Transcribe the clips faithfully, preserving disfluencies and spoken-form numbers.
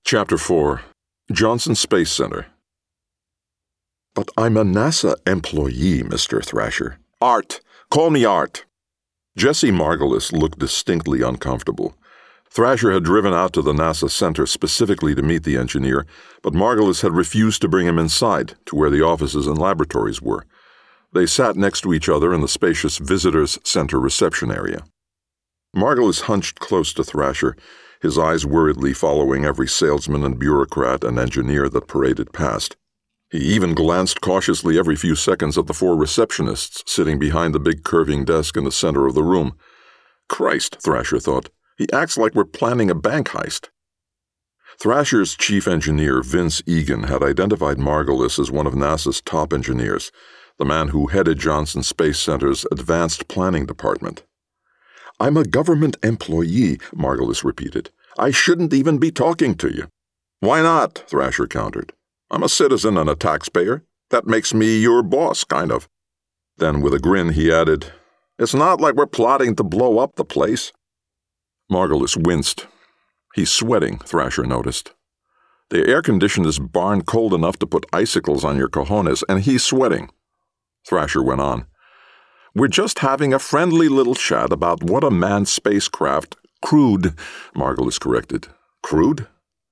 Chapter four. Johnson Space Center. But I'm a NASA employee, Mister Thrasher. Art. Call me Art. Jesse Margulis looked distinctly uncomfortable. Thrasher had driven out to the NASA center specifically to meet the engineer, but Margulis had refused to bring him inside, to where the offices and laboratories were. They sat next to each other in the spacious Visitors Center reception area. Margulis hunched close to Thrasher, his eyes worriedly following every salesman and bureaucrat and engineer that paraded past. He even glanced cautiously every few seconds at the four receptionists sitting behind the big curving desk in the center of the room. Christ, Thrasher thought, he acts like we're planning a bank heist. Thrasher's chief engineer, Vince Egan, had identified Margulis as one of NASA's top engineers, the man who headed Johnson Space Center's Advanced Planning Department. I'm a government employee, Margulis repeated. I shouldn't even be talking to you. Why not? Thrasher countered. I'm a citizen and a taxpayer. That makes me your boss, kind of. Then, with a grin, he added, It's not like we're plotting to blow up the place. Margulis winced. He's sweating, Thrasher noticed. The air-conditioned is barn cold enough to put icicles on your cojones, and he's sweating. Thrasher went on. We're just having a friendly little chat about what a manned spacecraft, crewed, Margulis corrected. Crewed?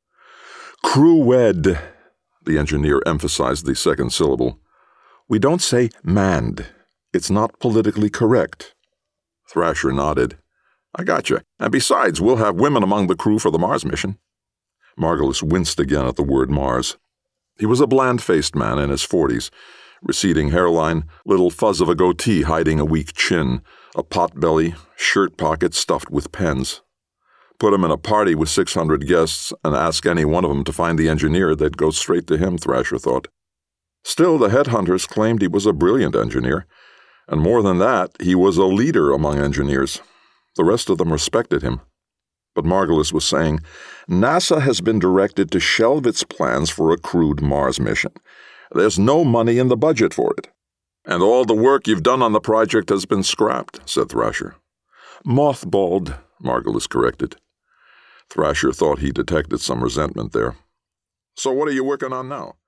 Crewed, the engineer emphasized the second syllable. We don't say manned. It's not politically correct. Thrasher nodded. I gotcha. And besides, we'll have women among the crew for the Mars mission. Margulis winced again at the word Mars. He was a bland-faced man in his forties, receding hairline, little fuzz of a goatee hiding a weak chin, a pot belly, shirt pockets stuffed with pens. Put him in a party with six hundred guests and ask any one of them to find the engineer, they'd go straight to him, Thrasher thought. Still, the headhunters claimed he was a brilliant engineer, and more than that, he was a leader among engineers. The rest of them respected him. But Margulis was saying, NASA has been directed to shelve its plans for a crewed Mars mission. There's no money in the budget for it. And all the work you've done on the project has been scrapped, said Thrasher. Mothballed, Margulis corrected. Thrasher thought he detected some resentment there. So what are you working on now?